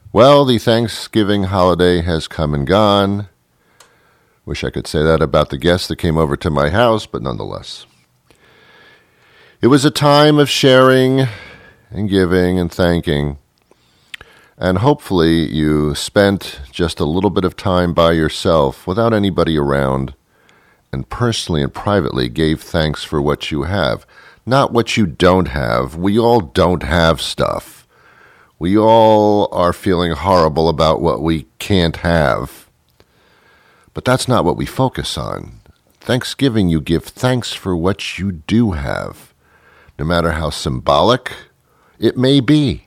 Well, the Thanksgiving holiday has come and gone. Wish I could say that about the guests that came over to my house, but nonetheless. It was a time of sharing and giving and thanking. And hopefully you spent just a little bit of time by yourself without anybody around and personally and privately gave thanks for what you have. Not what you don't have. We all don't have stuff. We all are feeling horrible about what we can't have. But that's not what we focus on. Thanksgiving, you give thanks for what you do have, no matter how symbolic it may be.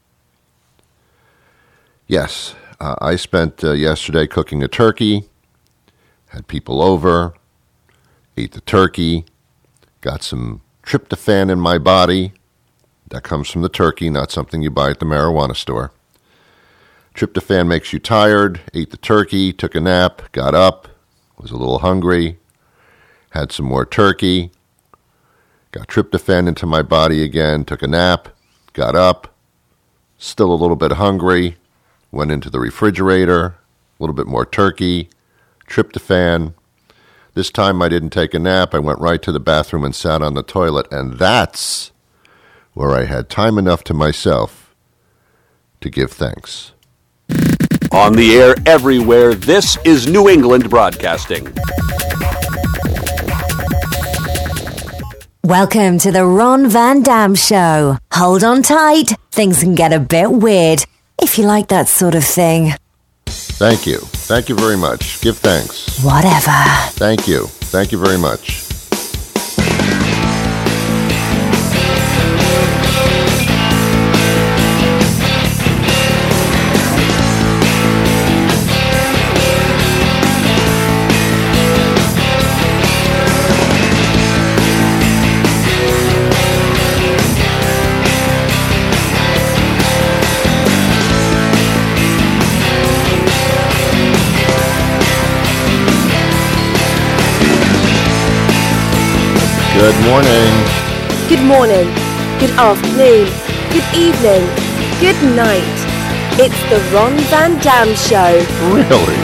Yes, I spent yesterday cooking a turkey, had people over, ate the turkey, got some tryptophan in my body. That comes from the turkey, not something you buy at the marijuana store. Tryptophan makes you tired, ate the turkey, took a nap, got up, was a little hungry, had some more turkey, got tryptophan into my body again, took a nap, got up, still a little bit hungry, went into the refrigerator, a little bit more turkey, tryptophan. This time I didn't take a nap. I went right to the bathroom and sat on the toilet, and that's where I had time enough to myself to give thanks. On the air everywhere, this is New England Broadcasting. Welcome to the Ron Van Dam Show. Hold on tight. Things can get a bit weird, if you like that sort of thing. Thank you. Thank you very much. Give thanks. Whatever. Thank you. Thank you very much. Good morning. Good morning. Good afternoon. Good evening. Good night. It's the Ron Van Dam Show. Really?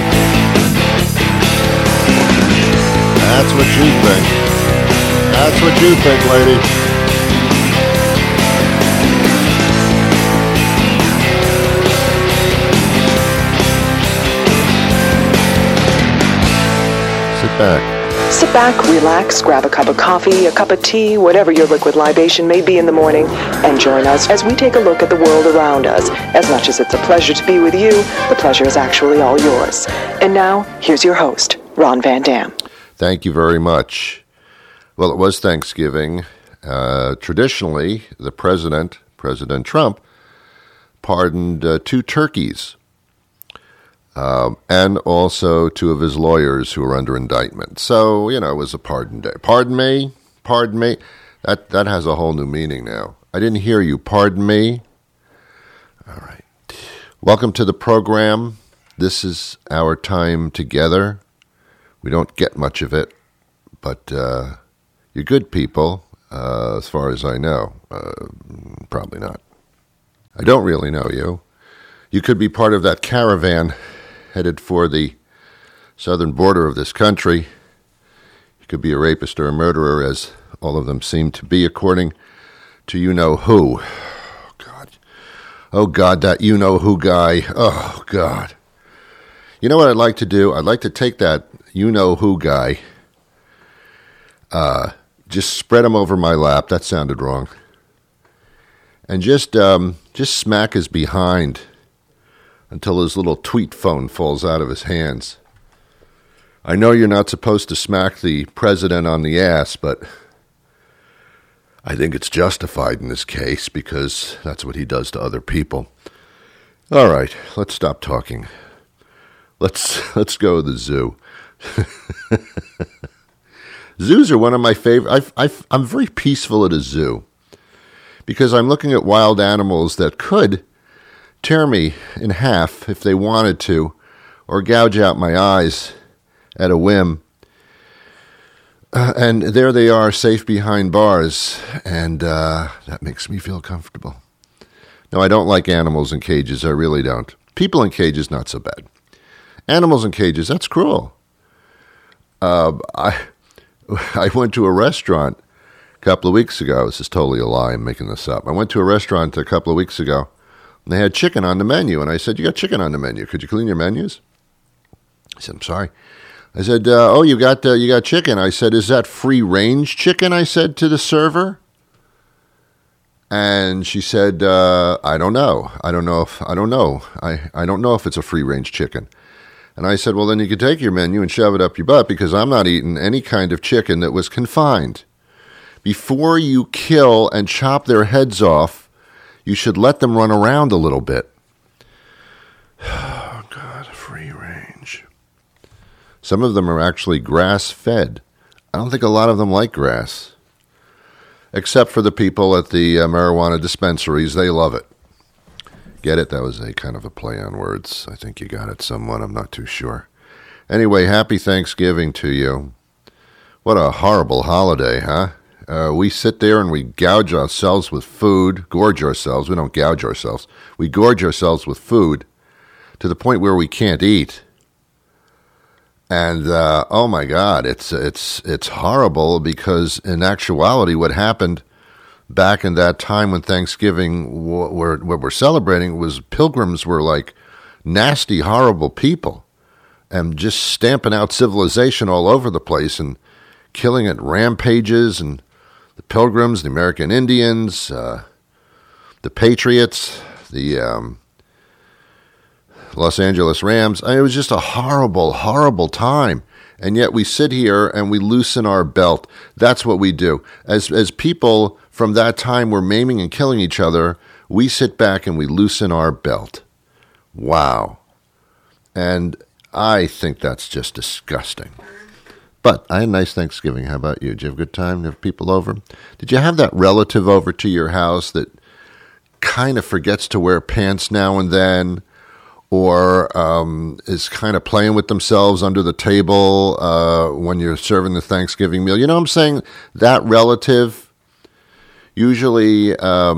That's what you think. That's what you think, lady. Sit back. Sit back, relax, grab a cup of coffee, a cup of tea, whatever your liquid libation may be in the morning, and join us as we take a look at the world around us. As much as it's a pleasure to be with you, the pleasure is actually all yours. And now, here's your host, Ron Van Dam. Thank you very much. Well, it was Thanksgiving. Traditionally, the President Trump, pardoned 2 turkeys. And also 2 of his lawyers who were under indictment. So, it was a pardon day. Pardon me? Pardon me? That has a whole new meaning now. I didn't hear you. Pardon me? All right. Welcome to the program. This is our time together. We don't get much of it, but you're good people, as far as I know. Probably not. I don't really know you. You could be part of that caravan headed for the southern border of this country. You could be a rapist or a murderer, as all of them seem to be, according to you-know-who. Oh, God. Oh, God, that you-know-who guy. Oh, God. You know what I'd like to do? I'd like to take that you-know-who guy, just spread him over my lap. That sounded wrong. And just smack his behind until his little tweet phone falls out of his hands. I know you're not supposed to smack the president on the ass, but I think it's justified in this case because that's what he does to other people. All right, let's stop talking. Let's go to the zoo. Zoos are one of my favorite. I'm very peaceful at a zoo because I'm looking at wild animals that could tear me in half if they wanted to, or gouge out my eyes at a whim. And there they are, safe behind bars, and that makes me feel comfortable. No, I don't like animals in cages. I really don't. People in cages, not so bad. Animals in cages, that's cruel. I went to a restaurant a couple of weeks ago. This is totally a lie. I'm making this up. I went to a restaurant a couple of weeks ago, and they had chicken on the menu. And I said, you got chicken on the menu. Could you clean your menus? He said, I'm sorry. I said, you got chicken. I said, is that free-range chicken? I said to the server. And she said, I don't know. I don't know if it's a free-range chicken. And I said, well, then you could take your menu and shove it up your butt because I'm not eating any kind of chicken that was confined. Before you kill and chop their heads off, you should let them run around a little bit. Oh, God, free range. Some of them are actually grass-fed. I don't think a lot of them like grass. Except for the people at the marijuana dispensaries. They love it. Get it? That was a kind of a play on words. I think you got it somewhat. I'm not too sure. Anyway, happy Thanksgiving to you. What a horrible holiday, huh? We sit there and we gouge ourselves with food. Gorge ourselves. We don't gouge ourselves. We gorge ourselves with food to the point where we can't eat. And, oh my God, it's horrible because in actuality what happened back in that time when Thanksgiving, what we're celebrating was pilgrims were like nasty, horrible people and just stamping out civilization all over the place and killing at rampages, and the pilgrims, the American Indians, the Patriots, the Los Angeles Rams. It was just a horrible, horrible time. And yet we sit here and we loosen our belt. That's what we do. As people from that time were maiming and killing each other, we sit back and we loosen our belt. Wow. And I think that's just disgusting. But I had a nice Thanksgiving. How about you? Did you have a good time? Did you have people over? Did you have that relative over to your house that kind of forgets to wear pants now and then, or is kind of playing with themselves under the table when you're serving the Thanksgiving meal? You know what I'm saying? That relative, usually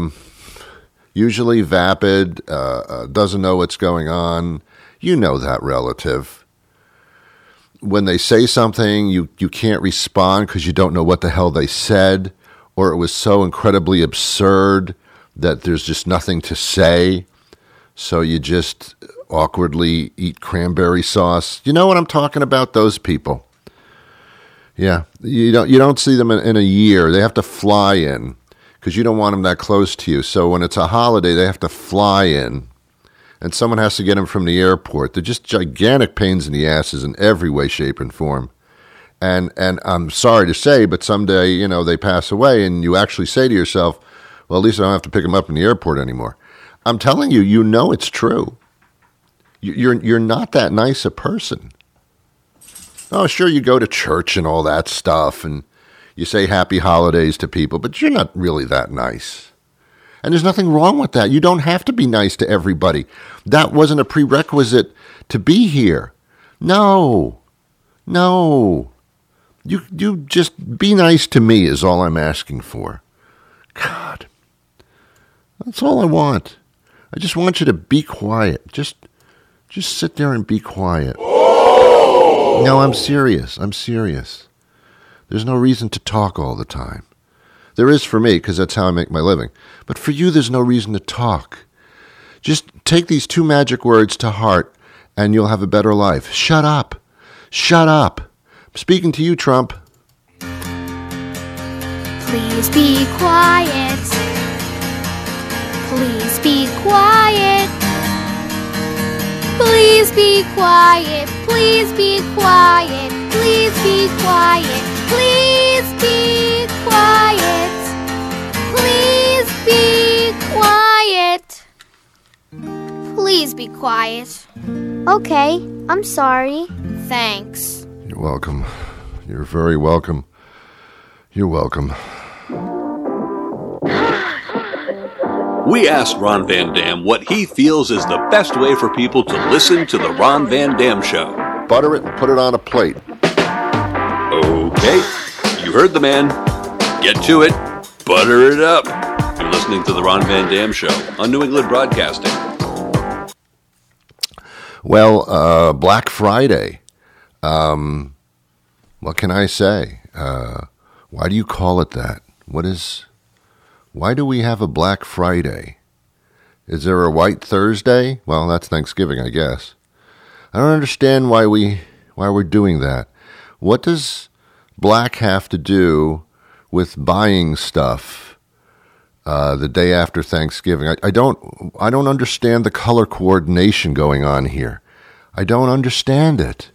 vapid, doesn't know what's going on. You know that relative. When they say something, you can't respond because you don't know what the hell they said, or it was so incredibly absurd that there's just nothing to say. So you just awkwardly eat cranberry sauce. You know what I'm talking about? Those people. Yeah, you don't see them in a year. They have to fly in because you don't want them that close to you. So when it's a holiday, they have to fly in, and someone has to get them from the airport. They're just gigantic pains in the asses in every way, shape, and form. And I'm sorry to say, but someday, they pass away, and you actually say to yourself, well, at least I don't have to pick them up in the airport anymore. I'm telling you, it's true. You're not that nice a person. Oh, sure, you go to church and all that stuff, and you say happy holidays to people, but you're not really that nice. And there's nothing wrong with that. You don't have to be nice to everybody. That wasn't a prerequisite to be here. No. You just be nice to me is all I'm asking for. God. That's all I want. I just want you to be quiet. Just sit there and be quiet. No, I'm serious. There's no reason to talk all the time. There is for me, because that's how I make my living. But for you, there's no reason to talk. Just take these 2 magic words to heart, and you'll have a better life. Shut up. Shut up. I'm speaking to you, Trump. Please be quiet. Please be quiet. Please be quiet. Please be quiet. Please be quiet. Please be quiet. Please be quiet. Please be quiet. Okay, I'm sorry. Thanks. You're welcome. You're very welcome. You're welcome. We asked Ron Van Dam what he feels is the best way for people to listen to the Ron Van Dam Show. Butter it and put it on a plate. Okay, you heard the man. Get to it. Butter it up. You're listening to the Ron Van Dam Show on New England Broadcasting. Well, Black Friday. What can I say? Why do you call it that? Why do we have a Black Friday? Is there a White Thursday? Well, that's Thanksgiving, I guess. I don't understand why we're doing that. What does black have to do with buying stuff the day after Thanksgiving? I don't understand the color coordination going on here. I don't understand it.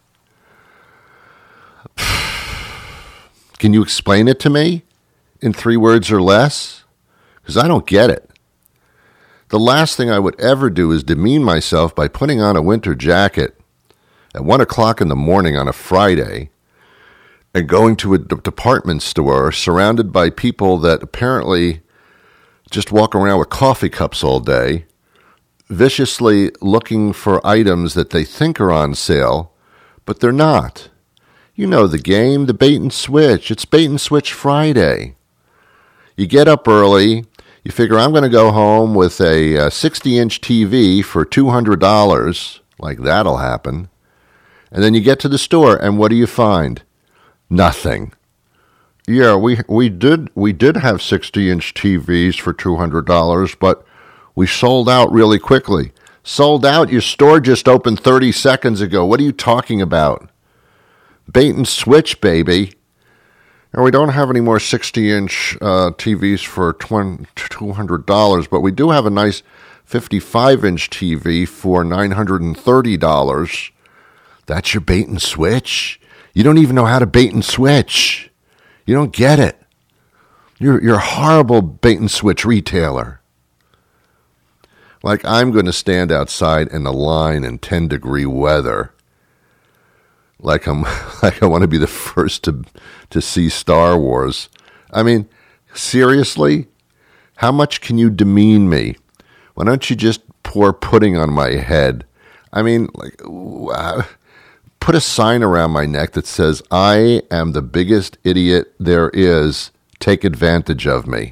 Can you explain it to me in 3 words or less? Because I don't get it. The last thing I would ever do is demean myself by putting on a winter jacket at 1 o'clock in the morning on a Friday and going to a department store surrounded by people that apparently just walk around with coffee cups all day, viciously looking for items that they think are on sale, but they're not. You know the game, the bait and switch. It's bait and switch Friday. You get up early. You figure, I'm going to go home with a 60-inch TV for $200, like that'll happen. And then you get to the store, and what do you find? Nothing. Yeah, we did have 60-inch TVs for $200, but we sold out really quickly. Sold out? Your store just opened 30 seconds ago. What are you talking about? Bait and switch, baby. And we don't have any more 60-inch TVs for $200, but we do have a nice 55-inch TV for $930. That's your bait and switch? You don't even know how to bait and switch. You don't get it. You're a horrible bait and switch retailer. Like I'm going to stand outside in the line in 10-degree weather. Like I want to be the first to see Star Wars. I mean, seriously? How much can you demean me? Why don't you just pour pudding on my head? I mean, put a sign around my neck that says, I am the biggest idiot there is. Take advantage of me.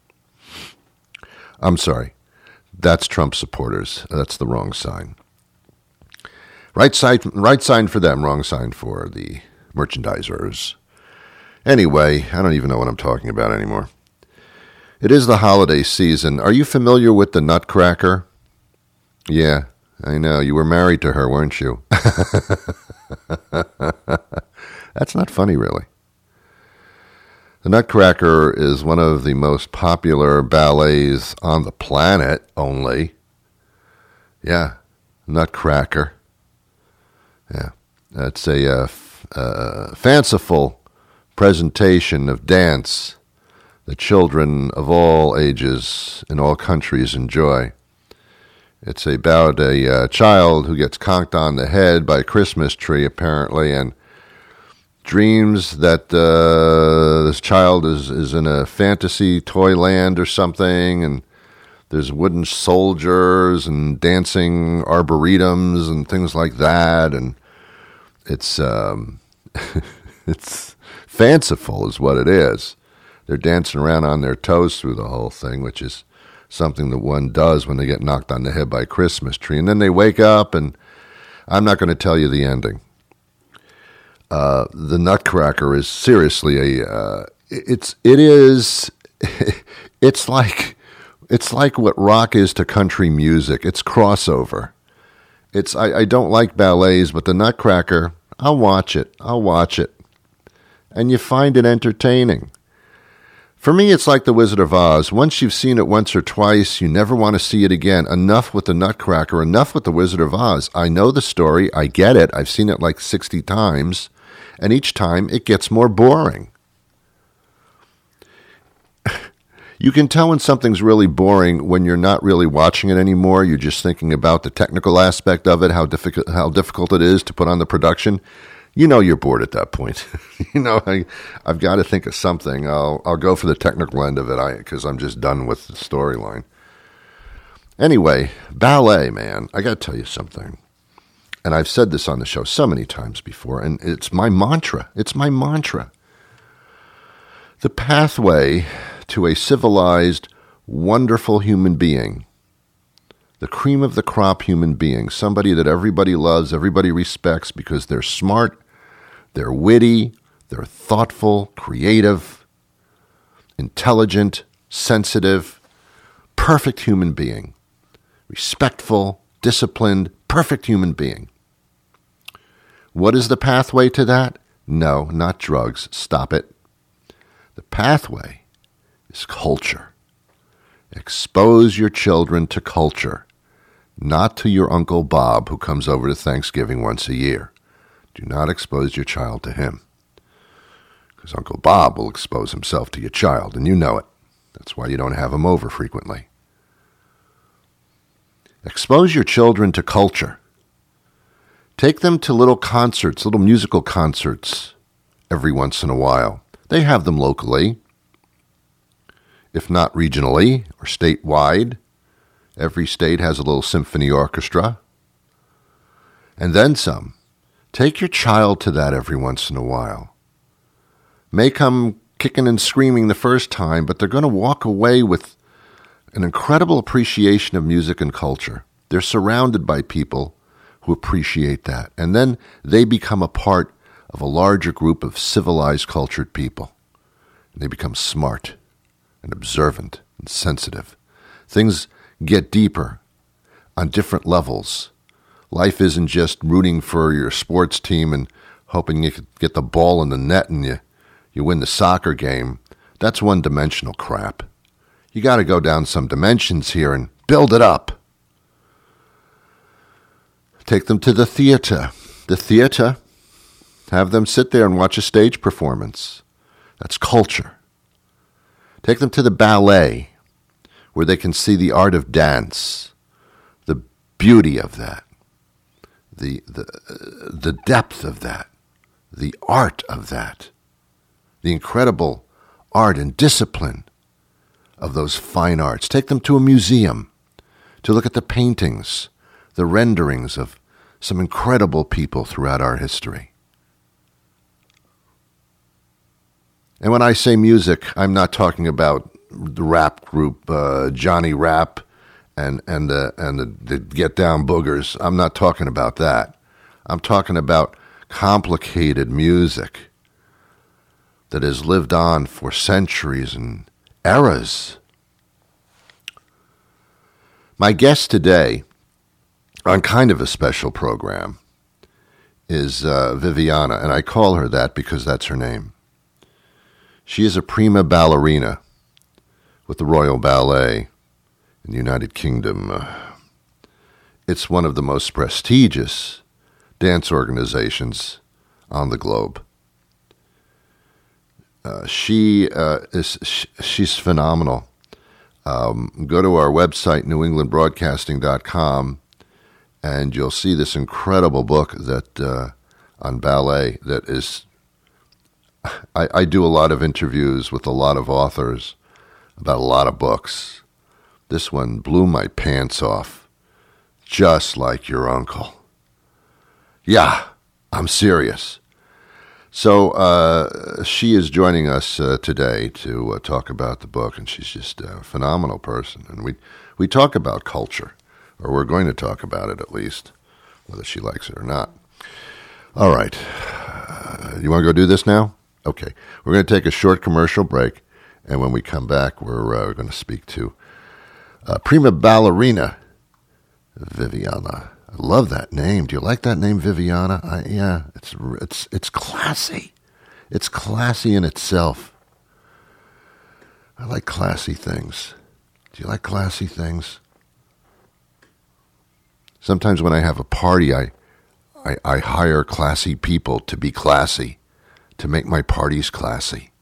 I'm sorry. That's Trump supporters. That's the wrong sign. Right sign for them, wrong sign for the merchandisers. Anyway, I don't even know what I'm talking about anymore. It is the holiday season. Are you familiar with the Nutcracker? Yeah, I know. You were married to her, weren't you? That's not funny, really. The Nutcracker is one of the most popular ballets on the planet, only. Yeah, Nutcracker. Yeah, it's a fanciful presentation of dance that children of all ages in all countries enjoy. It's about a child who gets conked on the head by a Christmas tree, apparently, and dreams that this child is in a fantasy toy land or something, and there's wooden soldiers and dancing arboretums and things like that, and it's it's fanciful is what it is. They're dancing around on their toes through the whole thing, which is something that one does when they get knocked on the head by a Christmas tree. And then they wake up, and I'm not going to tell you the ending. The Nutcracker is seriously it's like what rock is to country music. It's crossover. I don't like ballets, but the Nutcracker, I'll watch it. And you find it entertaining. For me, it's like The Wizard of Oz. Once you've seen it once or twice, you never want to see it again. Enough with the Nutcracker, enough with The Wizard of Oz. I know the story, I get it, I've seen it like 60 times, and each time it gets more boring. You can tell when something's really boring when you're not really watching it anymore. You're just thinking about the technical aspect of it, how difficult it is to put on the production. You know you're bored at that point. I've got to think of something. I'll go for the technical end of it because I'm just done with the storyline. Anyway, ballet, man. I got to tell you something. And I've said this on the show so many times before, and it's my mantra. The pathway to a civilized, wonderful human being, the cream of the crop human being, somebody that everybody loves, everybody respects because they're smart, they're witty, they're thoughtful, creative, intelligent, sensitive, perfect human being, respectful, disciplined, perfect human being. What is the pathway to that? No, not drugs. Stop it. The pathway is culture. Expose your children to culture, not to your Uncle Bob who comes over to Thanksgiving once a year. Do not expose your child to him, because Uncle Bob will expose himself to your child, and you know it. That's why you don't have him over frequently. Expose your children to culture. Take them to little concerts, little musical concerts every once in a while. They have them locally, if not regionally or statewide. Every state has a little symphony orchestra. And then some. Take your child to that every once in a while. May come kicking and screaming the first time, but they're going to walk away with an incredible appreciation of music and culture. They're surrounded by people who appreciate that. And then they become a part of a larger group of civilized, cultured people. And they become smart and observant and sensitive. Things get deeper on different levels. Life isn't just rooting for your sports team and hoping you could get the ball in the net and you win the soccer game. That's one-dimensional crap. You got to go down some dimensions here and build it up. Take them to the theater. The theater, have them sit there and watch a stage performance. That's culture. Take them to the ballet, where they can see the art of dance, the beauty of that, the depth of that, the art of that, the incredible art and discipline of those fine arts. Take them to a museum to look at the paintings, the renderings of some incredible people throughout our history. And when I say music, I'm not talking about the rap group Johnny Rap and the Get Down Boogers. I'm not talking about that. I'm talking about complicated music that has lived on for centuries and eras. My guest today, on kind of a special program, is Viviana, and I call her that because that's her name. She is a prima ballerina with the Royal Ballet in the United Kingdom. It's one of the most prestigious dance organizations on the globe. She's phenomenal. Go to our website, newenglandbroadcasting.com, and you'll see this incredible book that on ballet that is... I do a lot of interviews with a lot of authors about a lot of books. This one blew my pants off, just like your uncle. Yeah, I'm serious. So she is joining us today to talk about the book, and she's just a phenomenal person. And we talk about culture, or we're going to talk about it at least, whether she likes it or not. All right. You want to go do this now? Okay. We're going to take a short commercial break, and when we come back, we're going to speak to prima ballerina Viviana. I love that name. Do you like that name, Viviana? Yeah, it's classy. It's classy in itself. I like classy things. Do you like classy things? Sometimes when I have a party, I hire classy people to be classy, to make my parties classy.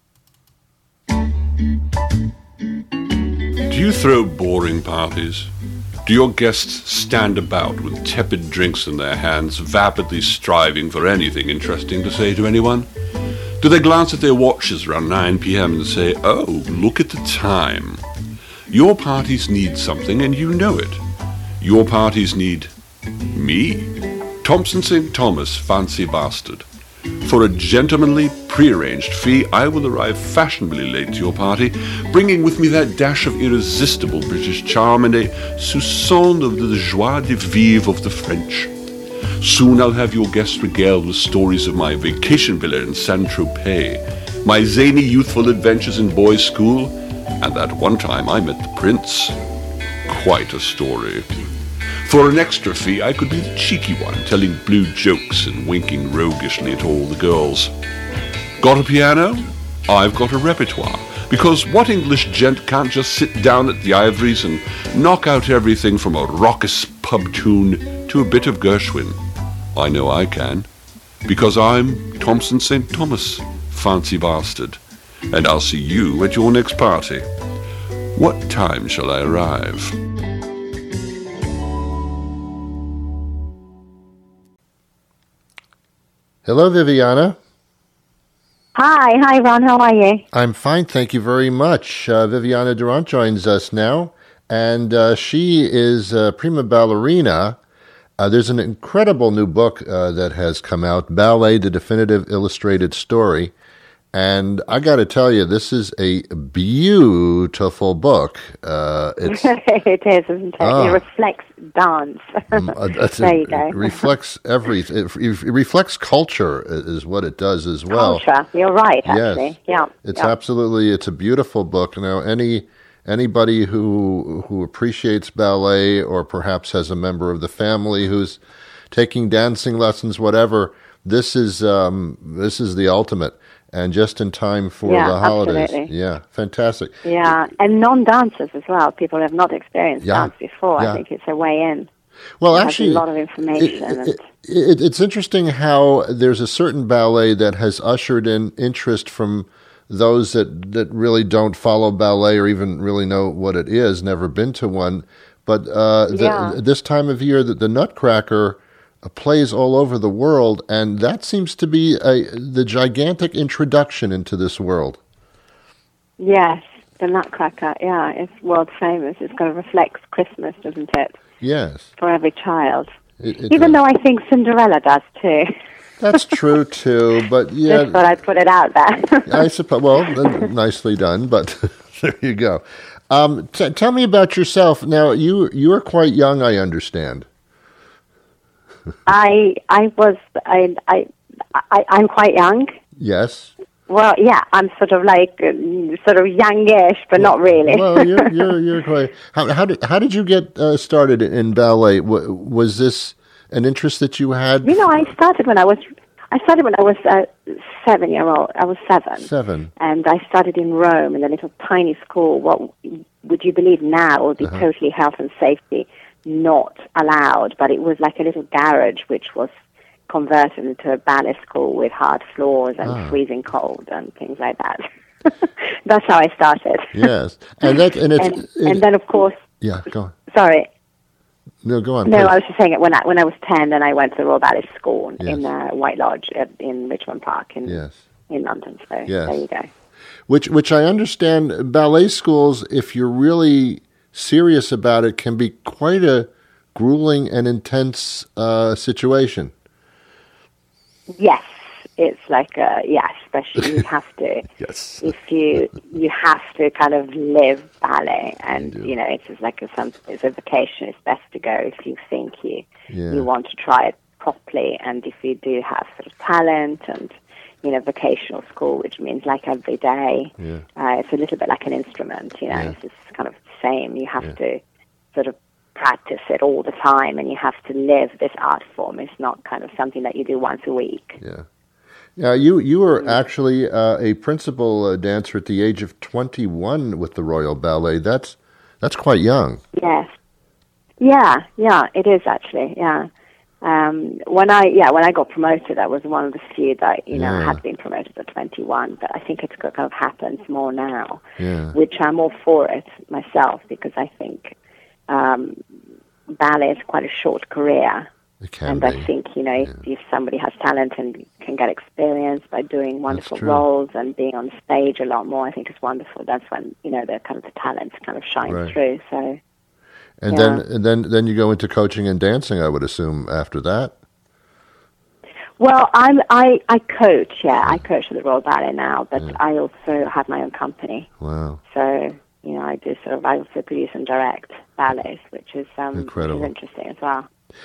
Do you throw boring parties? Do your guests stand about with tepid drinks in their hands, vapidly striving for anything interesting to say to anyone? Do they glance at their watches around 9 p.m. and say, "Oh, look at the time"? Your parties need something, and you know it. Your parties need me, Thompson St. Thomas, Fancy Bastard. For a gentlemanly, prearranged fee, I will arrive fashionably late to your party, bringing with me that dash of irresistible British charm and a soupçon of the joie de vivre of the French. Soon I'll have your guests regaled with stories of my vacation villa in Saint-Tropez, my zany youthful adventures in boys' school, and that one time I met the prince. Quite a story. For an extra fee, I could be the cheeky one, telling blue jokes and winking roguishly at all the girls. Got a piano? I've got a repertoire. Because what English gent can't just sit down at the Ivories and knock out everything from a raucous pub tune to a bit of Gershwin? I know I can. Because I'm Thompson St. Thomas, fancy bastard. And I'll see you at your next party. What time shall I arrive? Hello, Viviana. Hi, Ron. How are you? I'm fine, thank you very much. Viviana Durant joins us now, and she is a prima ballerina. There's an incredible new book that has come out, Ballet, The Definitive Illustrated Story. And I got to tell you, this is a beautiful book. It is, isn't it? It reflects dance. There you go. It reflects everything. It reflects culture, is what it does as well. Culture. You're right, actually. Yes. Yeah. It's a beautiful book. Now, anybody who appreciates ballet, or perhaps has a member of the family who's taking dancing lessons, whatever, this is the ultimate. And just in time for the holidays. Absolutely. Yeah, fantastic. Yeah, and non-dancers as well. People who have not experienced dance before. I think it's a way in. Well, it actually, has a lot of information. It's interesting how there's a certain ballet that has ushered in interest from those that really don't follow ballet or even really know what it is, never been to one. But this time of year, the Nutcracker plays all over the world, and that seems to be the gigantic introduction into this world. Yes, the Nutcracker, it's world famous. It kind of reflects Christmas, doesn't it? Yes. For every child. Even though I think Cinderella does too. That's true too, but yeah. Just thought I'd put it out there. I suppose, nicely done, but there you go. Tell me about yourself. Now, you are quite young, I understand. I'm quite young. Yes. Well, yeah, I'm sort of youngish, but not really. Well, you're quite. How did you get started in ballet? Was this an interest that you had? I started when I was 7-year-old. I was 7. 7. And I started in Rome in a little tiny school. What would you believe now would be totally health and safety not allowed, but it was like a little garage which was converted into a ballet school with hard floors and freezing cold and things like that. That's how I started. Yes, and then of course. Yeah, go on. Sorry. No, go on. No, please. I was just saying it when I was 10. Then I went to the Royal Ballet School in White Lodge in Richmond Park in London. So there you go. Which I understand, ballet schools, if you're really serious about it, can be quite a grueling and intense situation. Yes, it's like especially you have to. Yes. If you have to kind of live ballet, and it's just like it's a vacation. It's best to go if you think you want to try it properly, and if you do have sort of talent and vocational school, which means like every day. It's a little bit like an instrument. It's just kind of the same. You have to sort of practice it all the time, and you have to live this art form. It's not kind of something that you do once a week. Yeah. Yeah, you were actually a principal dancer at the age of 21 with the Royal Ballet. That's quite young. Yes. Yeah, it is actually. Yeah. When I got promoted, I was one of the few that had been promoted at 21. But I think it kind of happens more now, which I'm all for it myself, because I think ballet is quite a short career. It can and be. I think if somebody has talent and can get experience by doing wonderful roles and being on stage a lot more, I think it's wonderful. That's when the kind of the talent kind of shines through. So. And then you go into coaching and dancing, I would assume, after that. Well, I coach. Yeah, I coach at the Royal Ballet now, but I also have my own company. Wow. So I also produce and direct ballets, which is incredible, which is interesting as well.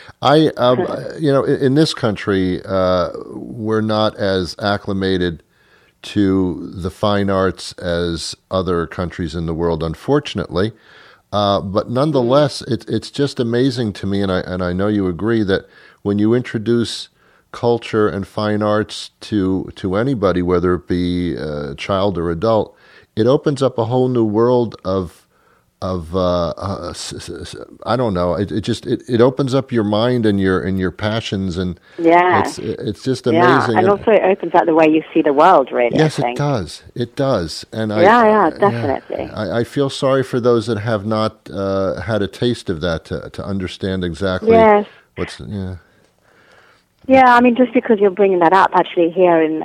In this country, we're not as acclimated to the fine arts as other countries in the world, unfortunately. But nonetheless, it's just amazing to me, and I know you agree, that when you introduce culture and fine arts to anybody, whether it be a child or adult, it opens up a whole new world of I don't know. It opens up your mind and your passions, and it's just amazing. And also it opens up the way you see the world. Really, yes, I think. It does. And definitely. I feel sorry for those that have not had a taste of that to understand exactly what's. Yeah, I mean, just because you're bringing that up, actually, here in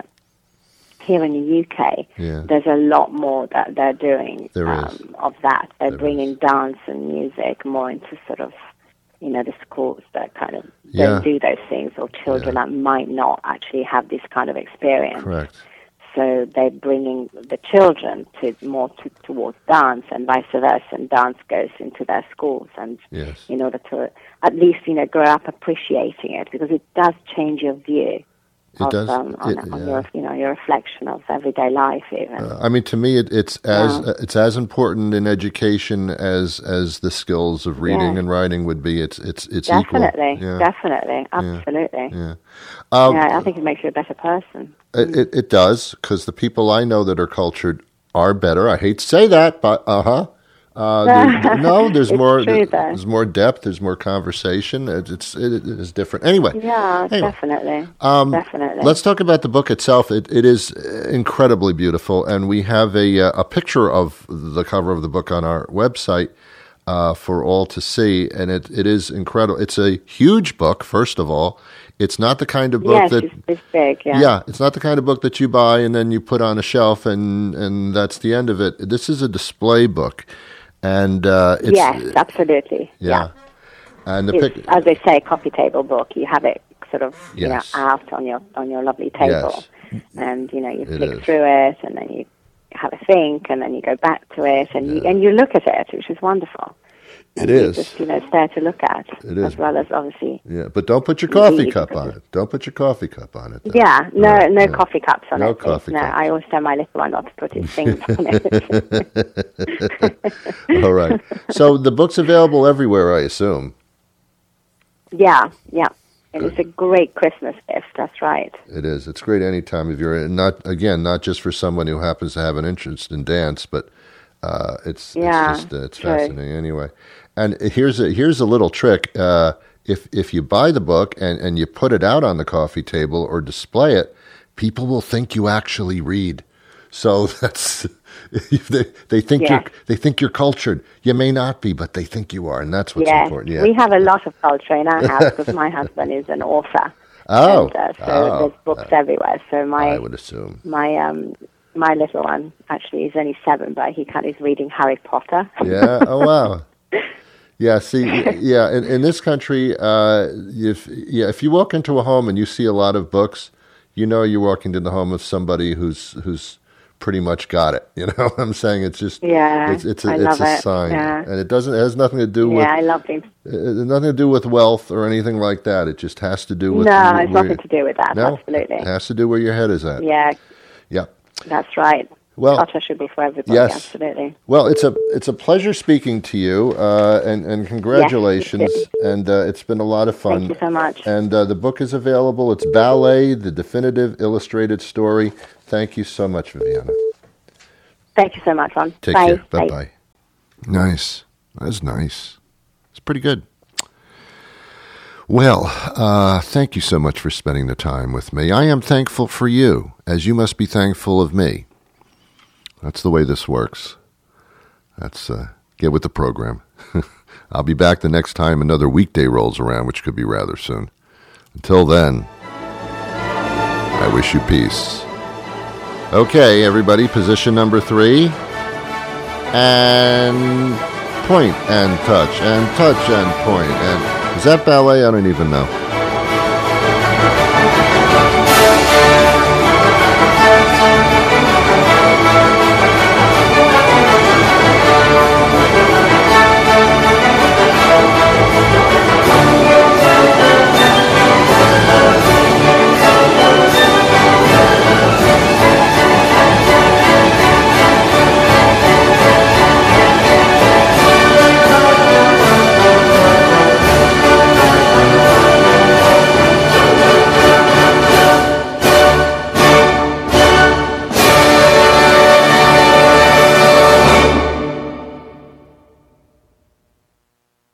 the UK, there's a lot more that they're doing of that. They're bringing dance and music more into sort of, the schools that kind of don't do those things, or children that might not actually have this kind of experience. Correct. So they're bringing the children towards dance, and vice versa, and dance goes into their schools, and in order to at least grow up appreciating it, because it does change your view. It does. On your reflection of everyday life, even. To me, it's as important in education as the skills of reading and writing would be. It's definitely, equal. Definitely, absolutely. Yeah. I think it makes you a better person. It does, because the people I know that are cultured are better. I hate to say that, but there's more. There's more depth. There's more conversation. It is different. Anyway. Definitely. Definitely. Let's talk about the book itself. It is incredibly beautiful, and we have a picture of the cover of the book on our website for all to see, and it is incredible. It's a huge book. First of all, it's not the kind of book it's big. It's not the kind of book that you buy and then you put on a shelf and that's the end of it. This is a display book. And yes, absolutely. Yeah. And it's, as they say, coffee table book. You have it sort of out on your lovely table, and you flick through it, and then you have a think, and then you go back to it, and you look at it, which is wonderful. It is. Just stare to look at. It is. As well as obviously. Yeah, but don't put your coffee cup on it. Don't put your coffee cup on it. Though. Yeah, no coffee cups on it. No coffee cups. I always tell my little one not to put his things on it. All right. So the book's available everywhere, I assume. Yeah. And it's a great Christmas gift. That's right. It is. It's great anytime if you're not just for someone who happens to have an interest in dance, but it's fascinating anyway. And here's a little trick. If you buy the book and you put it out on the coffee table or display it, people will think you actually read. So that's they think you're cultured. You may not be, but they think you are, and that's what's important. Yeah, we have a lot of culture in our house because my husband is an author. Oh, and, there's books everywhere. So I would assume my little one actually is only 7, but he's reading Harry Potter. Yeah. Oh wow. Yeah. See. Yeah. In this country, if you walk into a home and you see a lot of books, you're walking into the home of somebody who's pretty much got it. You know what I'm saying? It's just it's a sign, and it has nothing to do with I love it. Nothing to do with wealth or anything like that. It just has to do with it's nothing to do with that. No, absolutely, it has to do where your head is at. Yeah. That's right. Well, culture should be for everybody. Yes, absolutely. Well, it's a pleasure speaking to you, and congratulations. Yes, and it's been a lot of fun. Thank you so much. And the book is available. It's Ballet: The Definitive Illustrated Story. Thank you so much, Viviana. Thank you so much, Ron. Take care. Bye-bye. Nice. That's nice. It's pretty good. Well, thank you so much for spending the time with me. I am thankful for you, as you must be thankful of me. That's the way this works. That's get with the program. I'll be back the next time another weekday rolls around, which could be rather soon. Until then, I wish you peace. Okay, everybody, position number 3. And point and touch and point. And is that ballet? I don't even know.